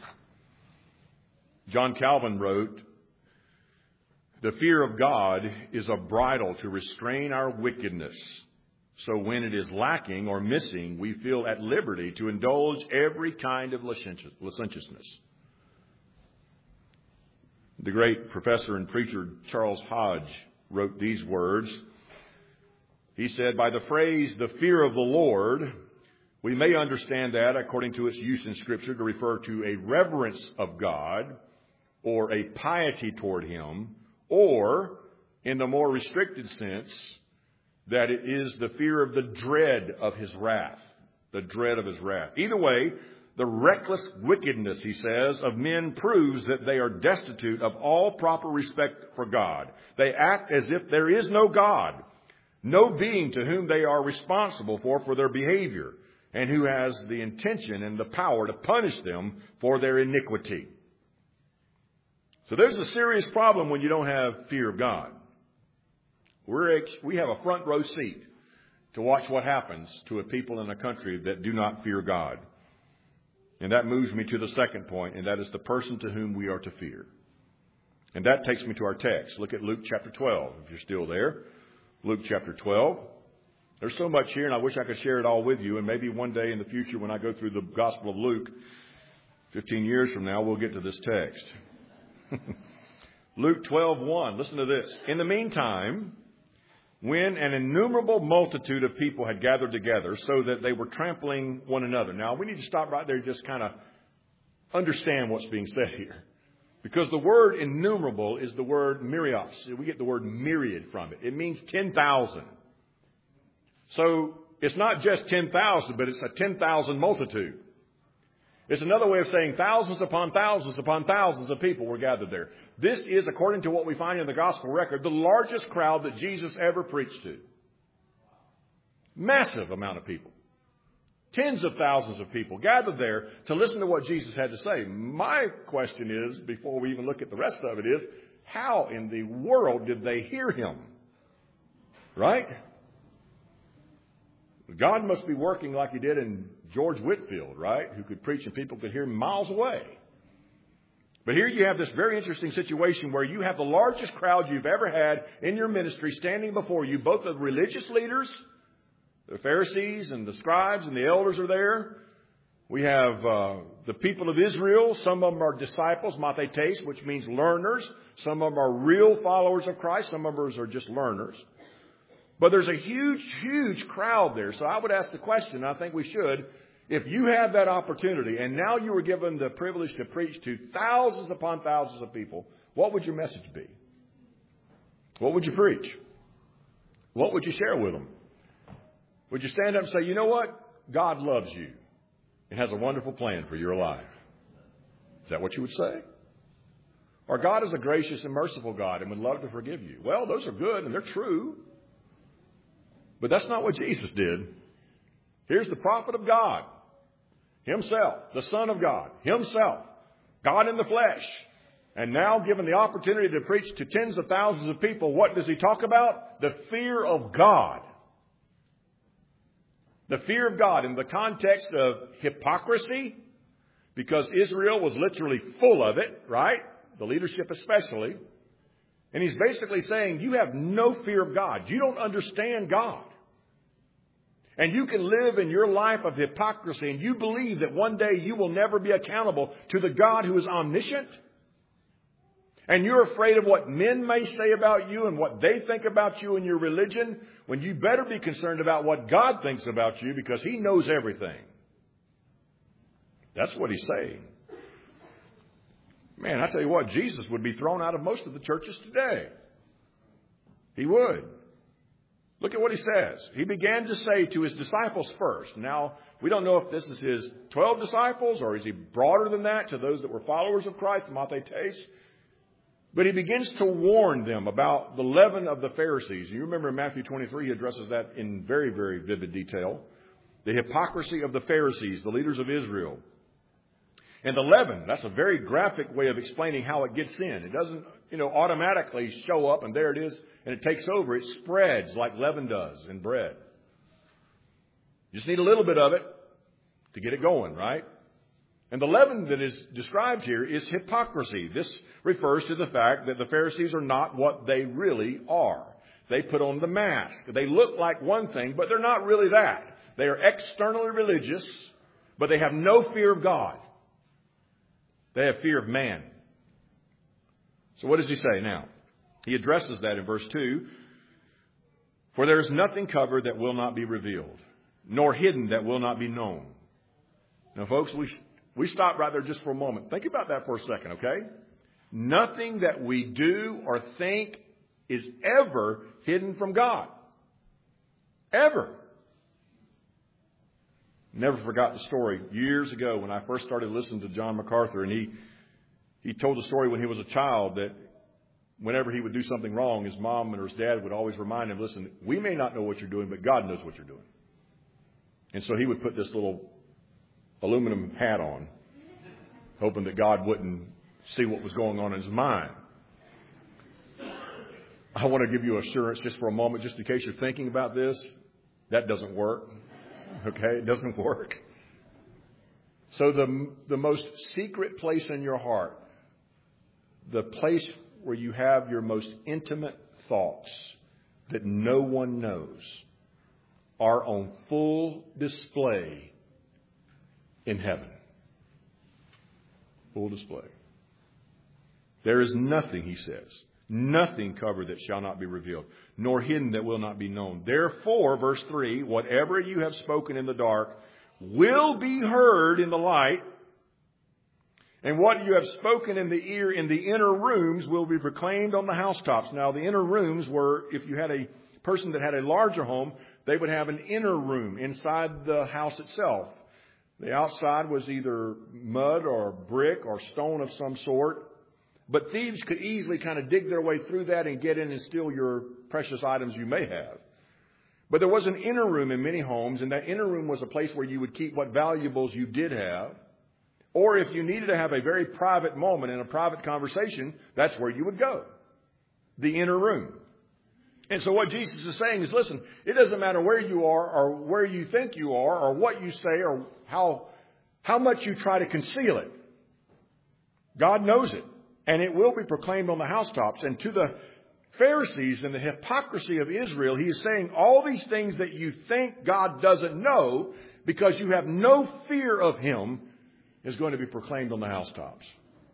John Calvin wrote, the fear of God is a bridle to restrain our wickedness. So when it is lacking or missing, we feel at liberty to indulge every kind of licentiousness. The great professor and preacher Charles Hodge wrote these words. He said, by the phrase, the fear of the Lord, we may understand that, according to its use in Scripture, to refer to a reverence of God or a piety toward Him, or, in the more restricted sense, that it is the fear of the dread of His wrath. The dread of His wrath. Either way, the reckless wickedness, he says, of men proves that they are destitute of all proper respect for God. They act as if there is no God. no being to whom they are responsible for their behavior, and who has the intention and the power to punish them for their iniquity. So there's a serious problem when you don't have fear of God. We have a front row seat to watch what happens to a people in a country that do not fear God. And that moves me to the second point, and that is the person to whom we are to fear. And that takes me to our text. Look at Luke chapter 12, if you're still there. Luke chapter 12. There's so much here, and I wish I could share it all with you. And maybe one day in the future when I go through the Gospel of Luke, 15 years from now, we'll get to this text. Luke 12:1. Listen to this. In the meantime, when an innumerable multitude of people had gathered together so that they were trampling one another. Now, we need to stop right there and just kind of understand what's being said here. Because the word innumerable is the word myrios. We get the word myriad from it. It means 10,000. So it's not just 10,000, but it's a 10,000 multitude. It's another way of saying thousands upon thousands upon thousands of people were gathered there. This is, according to what we find in the gospel record, the largest crowd that Jesus ever preached to. Massive amount of people. Tens of thousands of people gathered there to listen to what Jesus had to say. My question is, before we even look at the rest of it, is how in the world did they hear him? Right? God must be working like he did in George Whitefield, right? Who could preach and people could hear him miles away. But here you have this very interesting situation where you have the largest crowd you've ever had in your ministry standing before you. Both the religious leaders, the Pharisees and the scribes and the elders are there. We have the people of Israel. Some of them are disciples, mathetes, which means learners. Some of them are real followers of Christ. Some of them are just learners. But there's a huge, huge crowd there. So I would ask the question, and I think we should, if you had that opportunity and now you were given the privilege to preach to thousands upon thousands of people, what would your message be? What would you preach? What would you share with them? Would you stand up and say, you know what? God loves you and has a wonderful plan for your life. Is that what you would say? Or God is a gracious and merciful God and would love to forgive you. Well, those are good and they're true. But that's not what Jesus did. Here's the prophet of God himself, the Son of God himself, God in the flesh. And now given the opportunity to preach to tens of thousands of people, what does he talk about? The fear of God. The fear of God in the context of hypocrisy, because Israel was literally full of it, right? The leadership especially. And he's basically saying, you have no fear of God. You don't understand God. And you can live in your life of hypocrisy and you believe that one day you will never be accountable to the God who is omniscient. And you're afraid of what men may say about you and what they think about you and your religion, when you better be concerned about what God thinks about you, because he knows everything. That's what he's saying. Man, I tell you what, Jesus would be thrown out of most of the churches today. He would. Look at what he says. He began to say to his disciples first. Now, we don't know if this is his 12 disciples or is he broader than that to those that were followers of Christ, mathetes. But he begins to warn them about the leaven of the Pharisees. You remember in Matthew 23, he addresses that in very, very vivid detail. The hypocrisy of the Pharisees, the leaders of Israel. And the leaven, that's a very graphic way of explaining how it gets in. It doesn't, automatically show up and there it is and it takes over. It spreads like leaven does in bread. You just need a little bit of it to get it going, right? And the leaven that is described here is hypocrisy. This refers to the fact that the Pharisees are not what they really are. They put on the mask. They look like one thing, but they're not really that. They are externally religious, but they have no fear of God. They have fear of man. So what does he say now? He addresses that in verse 2. For there is nothing covered that will not be revealed, nor hidden that will not be known. Now, folks, we stop right there just for a moment. Think about that for a second, okay? Nothing that we do or think is ever hidden from God. Ever. Never forgot the story years ago when I first started listening to John MacArthur, and he told the story when he was a child that whenever he would do something wrong, his mom or his dad would always remind him, listen, we may not know what you're doing, but God knows what you're doing. And so he would put this little aluminum hat on, hoping that God wouldn't see what was going on in his mind. I want to give you assurance just for a moment, just in case you're thinking about this. That doesn't work. Okay? It doesn't work. So the most secret place in your heart, the place where you have your most intimate thoughts that no one knows, are on full display in heaven. Full display. There is nothing, he says, nothing covered that shall not be revealed, nor hidden that will not be known. Therefore, verse 3, whatever you have spoken in the dark will be heard in the light, and what you have spoken in the ear in the inner rooms will be proclaimed on the housetops. Now, the inner rooms were, if you had a person that had a larger home, they would have an inner room inside the house itself. The outside was either mud or brick or stone of some sort. But thieves could easily kind of dig their way through that and get in and steal your precious items you may have. But there was an inner room in many homes, and that inner room was a place where you would keep what valuables you did have. Or if you needed to have a very private moment in a private conversation, that's where you would go. The inner room. And so what Jesus is saying is, listen, it doesn't matter where you are or where you think you are or what you say or how much you try to conceal it. God knows it. And it will be proclaimed on the housetops. And to the Pharisees and the hypocrisy of Israel, he is saying all these things that you think God doesn't know because you have no fear of him is going to be proclaimed on the housetops.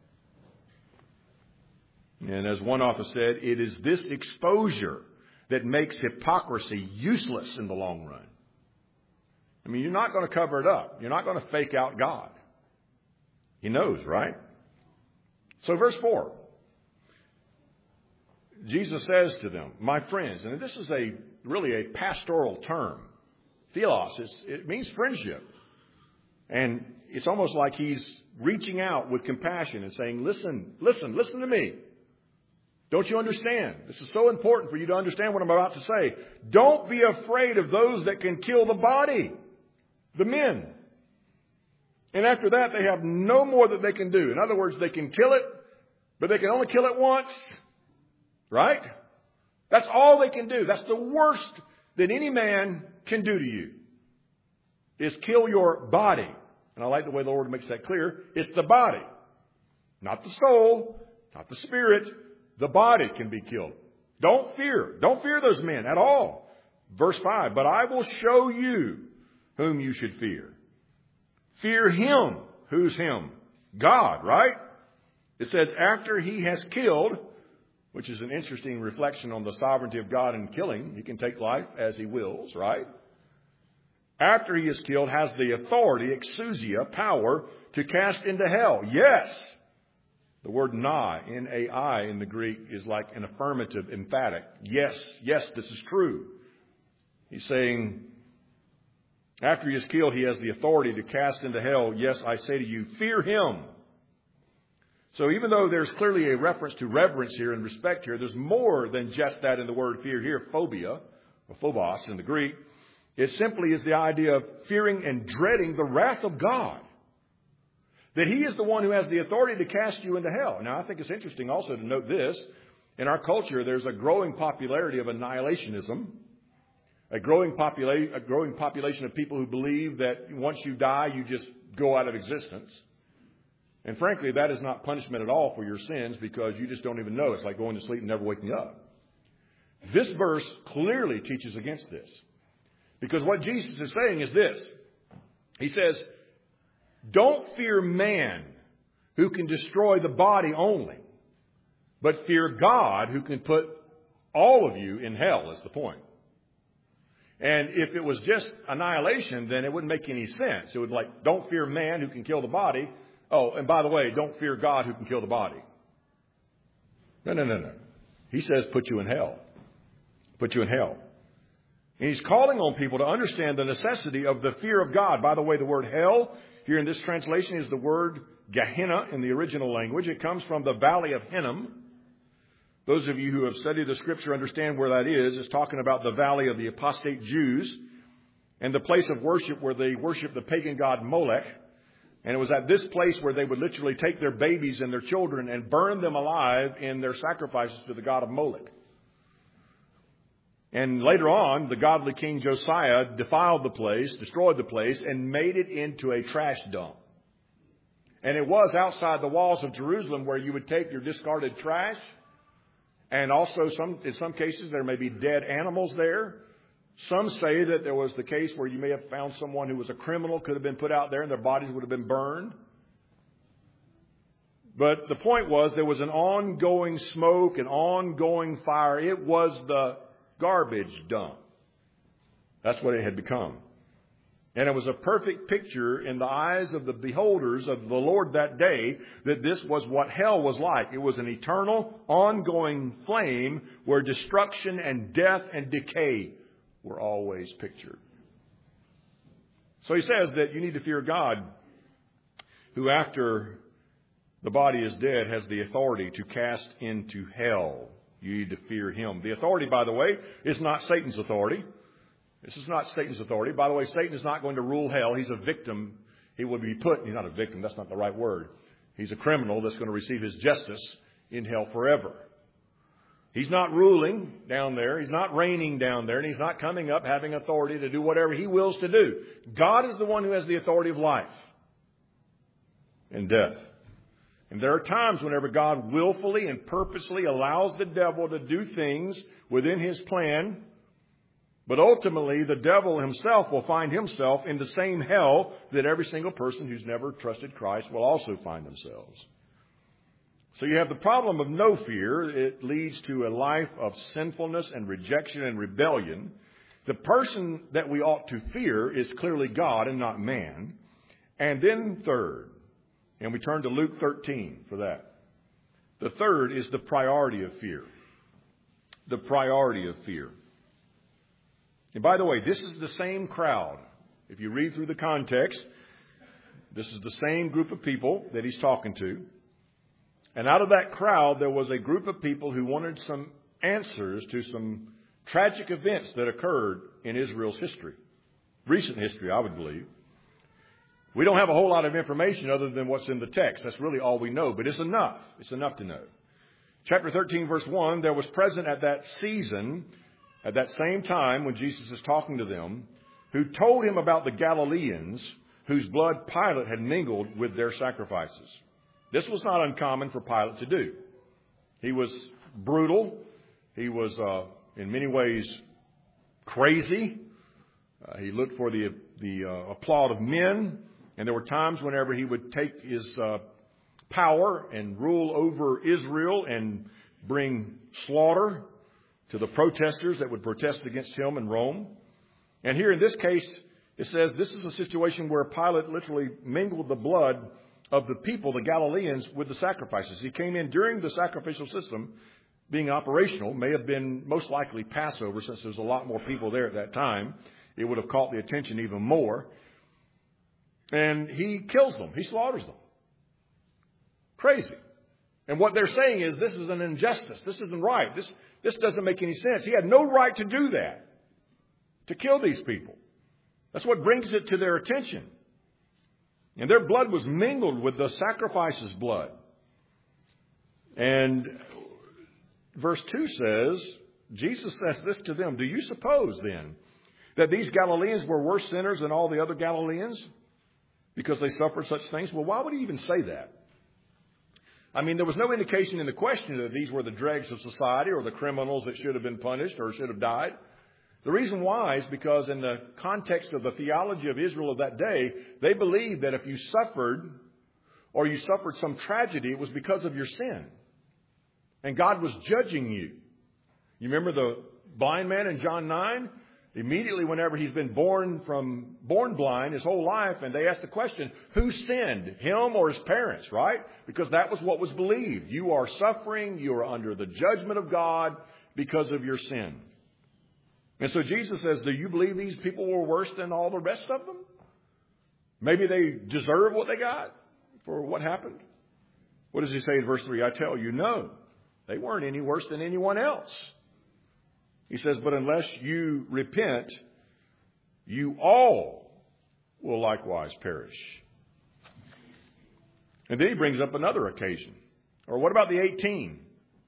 And as one author said, it is this exposure that makes hypocrisy useless in the long run. I mean, you're not going to cover it up. You're not going to fake out God. He knows, right? So verse 4, Jesus says to them, my friends, and this is really a pastoral term. Thelos, it means friendship. And it's almost like he's reaching out with compassion and saying, listen to me. Don't you understand? This is so important for you to understand what I'm about to say. Don't be afraid of those that can kill the body, the men. And after that, they have no more that they can do. In other words, they can kill it, but they can only kill it once. Right? That's all they can do. That's the worst that any man can do to you, is kill your body. And I like the way the Lord makes that clear. It's the body, not the soul, not the spirit. The body can be killed. Don't fear. Don't fear those men at all. Verse 5, but I will show you whom you should fear. Fear him. Who's him? God, right? It says after he has killed, which is an interesting reflection on the sovereignty of God in killing. He can take life as he wills, right? After he is killed, has the authority, exousia, power, to cast into hell. Yes. The word na, N-A-I in the Greek, is like an affirmative, emphatic. Yes, this is true. He's saying, after he is killed, he has the authority to cast into hell. Yes, I say to you, fear him. So even though there's clearly a reference to reverence here and respect here, there's more than just that in the word fear here, phobia, or phobos in the Greek. It simply is the idea of fearing and dreading the wrath of God. That he is the one who has the authority to cast you into hell. Now, I think it's interesting also to note this. In our culture, there's a growing popularity of annihilationism. A growing population of people who believe that once you die, you just go out of existence. And frankly, that is not punishment at all for your sins because you just don't even know. It's like going to sleep and never waking up. This verse clearly teaches against this. Because what Jesus is saying is this. He says, don't fear man who can destroy the body only, but fear God who can put all of you in hell, is the point. And if it was just annihilation, then it wouldn't make any sense. It would don't fear man who can kill the body. Oh, and by the way, don't fear God who can kill the body. No. He says put you in hell. Put you in hell. And he's calling on people to understand the necessity of the fear of God. By the way, the word hell here in this translation is the word Gehenna in the original language. It comes from the valley of Hinnom. Those of you who have studied the Scripture understand where that is. It's talking about the valley of the apostate Jews and the place of worship where they worship the pagan god Molech. And it was at this place where they would literally take their babies and their children and burn them alive in their sacrifices to the god of Molech. And later on, the godly King Josiah defiled the place, destroyed the place, and made it into a trash dump. And it was outside the walls of Jerusalem where you would take your discarded trash. And also, in some cases, there may be dead animals there. Some say that there was the case where you may have found someone who was a criminal, could have been put out there, and their bodies would have been burned. But the point was there was an ongoing smoke, an ongoing fire. It was the garbage dump. That's what it had become. And it was a perfect picture in the eyes of the beholders of the Lord that day that this was what hell was like. It was an eternal, ongoing flame where destruction and death and decay were always pictured. So he says that you need to fear God, who after the body is dead has the authority to cast into hell. You need to fear him. The authority, by the way, is not Satan's authority. This is not Satan's authority. By the way, Satan is not going to rule hell. He's a victim. He will be put, he's not a victim, that's not the right word. He's a criminal that's going to receive his justice in hell forever. He's not ruling down there. He's not reigning down there. And he's not coming up having authority to do whatever he wills to do. God is the one who has the authority of life and death. And there are times whenever God willfully and purposely allows the devil to do things within his plan. But ultimately, the devil himself will find himself in the same hell that every single person who's never trusted Christ will also find themselves. So you have the problem of no fear. It leads to a life of sinfulness and rejection and rebellion. The person that we ought to fear is clearly God and not man. And then third, and we turn to Luke 13 for that. The third is the priority of fear. The priority of fear. And by the way, this is the same crowd. If you read through the context, this is the same group of people that he's talking to. And out of that crowd, there was a group of people who wanted some answers to some tragic events that occurred in Israel's history. Recent history, I would believe. We don't have a whole lot of information other than what's in the text. That's really all we know, but it's enough. It's enough to know. Chapter 13, verse 1, there was present at that season, at that same time when Jesus is talking to them, who told him about the Galileans whose blood Pilate had mingled with their sacrifices. This was not uncommon for Pilate to do. He was brutal. He was, in many ways, crazy. He looked for the applaud of men. And there were times whenever he would take his power and rule over Israel and bring slaughter to the protesters that would protest against him in Rome. And here in this case, it says this is a situation where Pilate literally mingled the blood of the people, the Galileans, with the sacrifices. He came in during the sacrificial system being operational. May have been most likely Passover, since there's a lot more people there at that time. It would have caught the attention even more. And he kills them. He slaughters them. Crazy. And what they're saying is this is an injustice. This isn't right. This doesn't make any sense. He had no right to do that, to kill these people. That's what brings it to their attention. And their blood was mingled with the sacrifice's blood. And verse 2 says, Jesus says this to them, "Do you suppose then that these Galileans were worse sinners than all the other Galileans because they suffered such things?" Well, why would he even say that? I mean, there was no indication in the question that these were the dregs of society or the criminals that should have been punished or should have died. The reason why is because in the context of the theology of Israel of that day, they believed that if you suffered or you suffered some tragedy, it was because of your sin. And God was judging you. You remember the blind man in John 9? Immediately whenever he's been born blind his whole life, and they ask the question, who sinned, him or his parents, right? Because that was what was believed. You are suffering, you are under the judgment of God because of your sin. And so Jesus says, do you believe these people were worse than all the rest of them? Maybe they deserve what they got for what happened. What does he say in verse 3? I tell you, no. They weren't any worse than anyone else. He says, but unless you repent, you all will likewise perish. And then he brings up another occasion. Or what about the 18?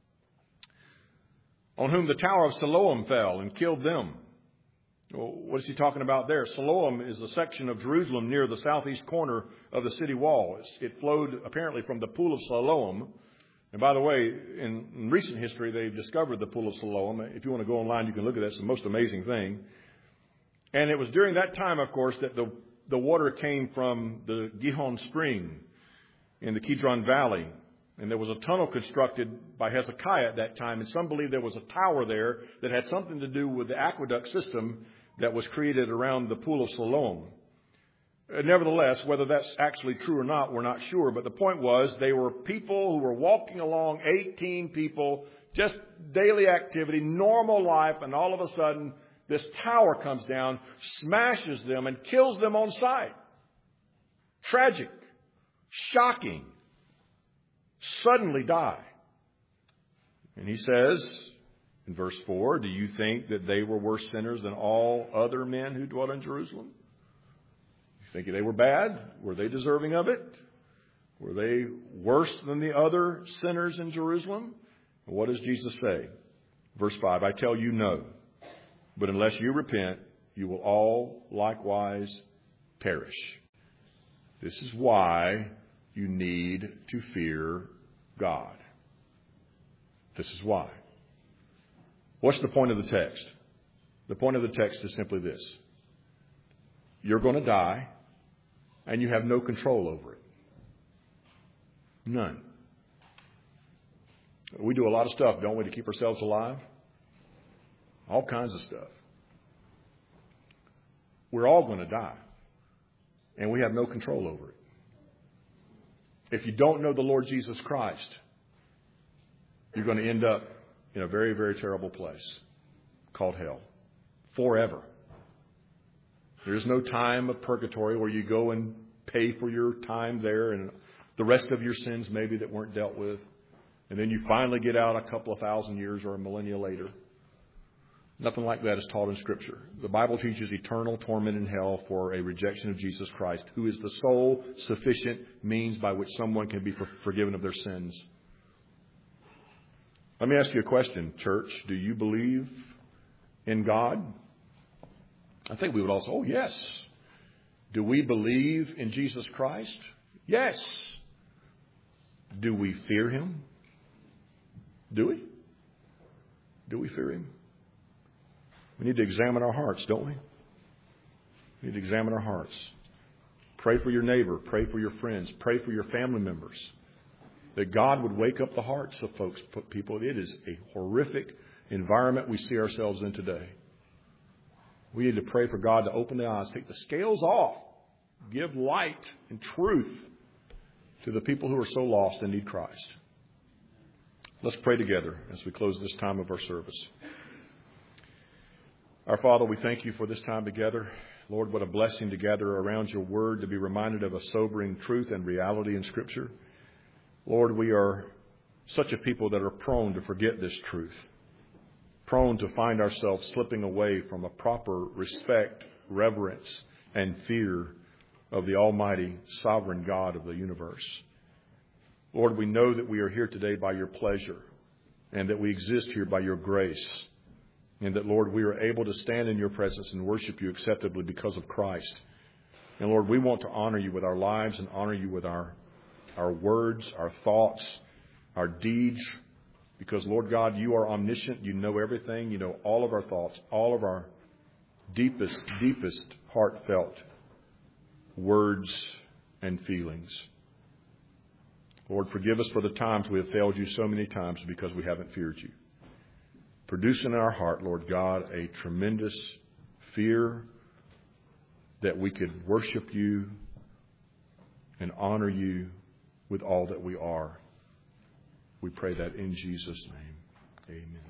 On whom the tower of Siloam fell and killed them. Well, what is he talking about there? Siloam is a section of Jerusalem near the southeast corner of the city wall. It flowed apparently from the pool of Siloam. And by the way, in recent history, they've discovered the pool of Siloam. If you want to go online, you can look at that. It's the most amazing thing. And it was during that time, of course, that the water came from the Gihon spring in the Kidron Valley. And there was a tunnel constructed by Hezekiah at that time. And some believe there was a tower there that had something to do with the aqueduct system that was created around the pool of Siloam. Nevertheless, whether that's actually true or not, we're not sure. But the point was, they were people who were walking along, 18 people, just daily activity, normal life, and all of a sudden, this tower comes down, smashes them, and kills them on sight. Tragic. Shocking. Suddenly die. And he says in verse 4, do you think that they were worse sinners than all other men who dwelt in Jerusalem? You think they were bad? Were they deserving of it? Were they worse than the other sinners in Jerusalem? And what does Jesus say? Verse 5, I tell you no. But unless you repent, you will all likewise perish. This is why you need to fear God. This is why. What's the point of the text? The point of the text is simply this. You're going to die, and you have no control over it. None. We do a lot of stuff, don't we, to keep ourselves alive? All kinds of stuff. We're all going to die, and we have no control over it. If you don't know the Lord Jesus Christ, you're going to end up in a very, very terrible place called hell. Forever. There is no time of purgatory where you go and pay for your time there and the rest of your sins maybe that weren't dealt with. And then you finally get out a couple of thousand years or a millennia later. Nothing like that is taught in Scripture. The Bible teaches eternal torment in hell for a rejection of Jesus Christ, who is the sole sufficient means by which someone can be forgiven of their sins. Let me ask you a question, church. Do you believe in God? I think we would all say, oh, yes. Do we believe in Jesus Christ? Yes. Do we fear Him? Do we? Do we fear Him? We need to examine our hearts, don't we? We need to examine our hearts. Pray for your neighbor. Pray for your friends. Pray for your family members. That God would wake up the hearts of folks, people. It is a horrific environment we see ourselves in today. We need to pray for God to open the eyes, take the scales off, give light and truth to the people who are so lost and need Christ. Let's pray together as we close this time of our service. Our Father, we thank you for this time together. Lord, what a blessing to gather around your word, to be reminded of a sobering truth and reality in Scripture. Lord, we are such a people that are prone to forget this truth, prone to find ourselves slipping away from a proper respect, reverence, and fear of the Almighty, sovereign God of the universe. Lord, we know that we are here today by your pleasure and that we exist here by your grace. And that, Lord, we are able to stand in your presence and worship you acceptably because of Christ. And, Lord, we want to honor you with our lives and honor you with our words, our thoughts, our deeds. Because, Lord God, you are omniscient. You know everything. You know all of our thoughts, all of our deepest heartfelt words and feelings. Lord, forgive us for the times we have failed you so many times because we haven't feared you. Produce in our heart, Lord God, a tremendous fear that we could worship you and honor you with all that we are. We pray that in Jesus' name. Amen.